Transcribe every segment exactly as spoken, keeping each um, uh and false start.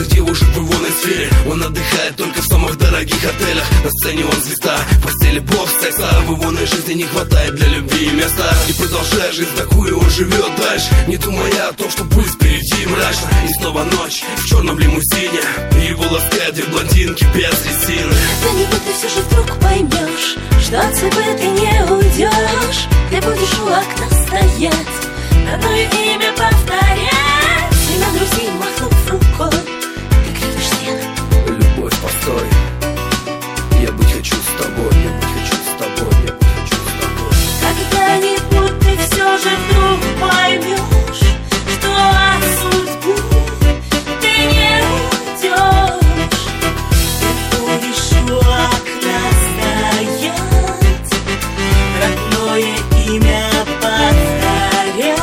всех девушек в его сфере. Он отдыхает только в самых дорогих отелях. На сцене он звезда, в постели бог секса. В его жизни не хватает для любви места. И продолжая жизнь такую, он живет дальше, не думая о том, что будет впереди мрачно. И снова ночь в черном лимузине, и его ласкают две блондинки без резины. Когда-нибудь ты все же вдруг поймешь, что от себя ты не уйдешь. Ты будешь у окна стоять, родное имя повторять, и на друзей махнув рукой, ты крикнешь нет. Любовь, постой, я быть хочу с тобой, я быть хочу с тобой, я быть хочу с тобой. Когда-нибудь ты все же вдруг поймешь, что от судьбы ты не уйдешь. Ты будешь у окна стоять, родное имя повторять.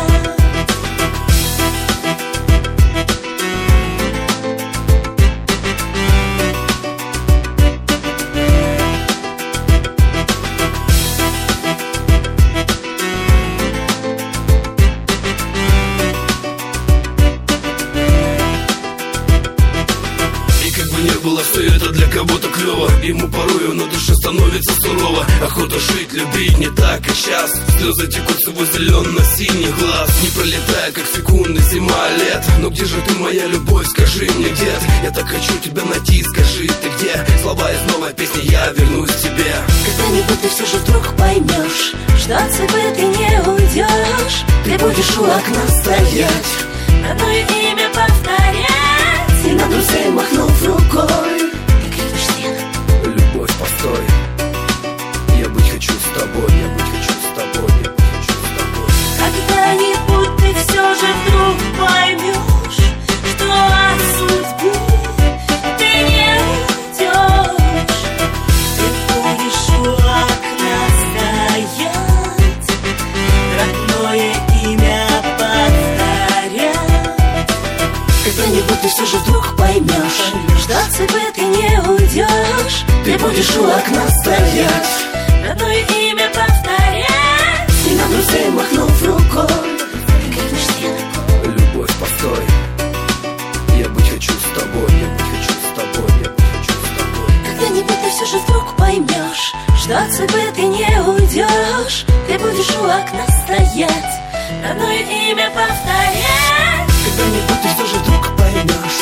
Не было все это для кого-то клево, ему порою на душе становится сурово. Охота жить, любить не так и сейчас. Слезы текут с его зелено-синих глаз. Не пролетая, как секунды, зима, лет. Но где же ты, моя любовь, скажи мне, где ты? Я так хочу тебя найти, скажи, ты где? Слова из новой песни, я вернусь к тебе. Когда-нибудь ты все же вдруг поймешь, что от себя ты не уйдешь. Ты будешь у окна стоять, родное имя повторять, и на друзей махнув рукой, ты крикнешь нет. Любовь, постой, я быть хочу с тобой, я быть хочу с тобой, я быть хочу с тобой. Когда-нибудь ты все же вдруг поймешь, что от судьбы ты не уйдешь. Ты будешь у окна стоять, родное имя повторять. Когда-нибудь ты все же вдруг поймешь, что от себя ты не уйдешь. Ты будешь у окна стоять, родное имя повторять, и на друзей махнув рукой, ты крикнешь нет. Любовь, постой, я быть хочу с тобой, я быть хочу с тобой, я быть хочу с тобой. Когда-нибудь ты все же вдруг поймешь, что от себя ты не уйдешь. Ты будешь у окна стоять, родное имя повторять. Когда-нибудь ты все же вдруг поймешь,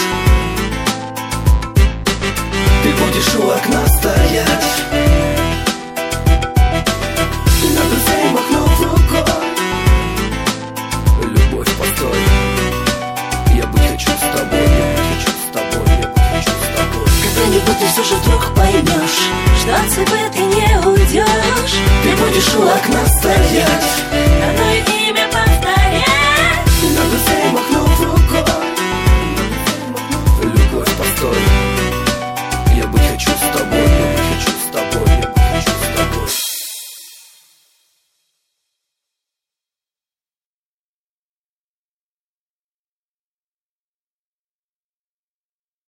ты будешь у окна стоять, и на друзей махнув рукой. Любовь, постой, я быть хочу с тобой, я быть хочу с тобой, я быть хочу с тобой. Когда-нибудь ты все же вдруг поймешь, что от себя ты не уйдешь. Ты будешь у окна стоять,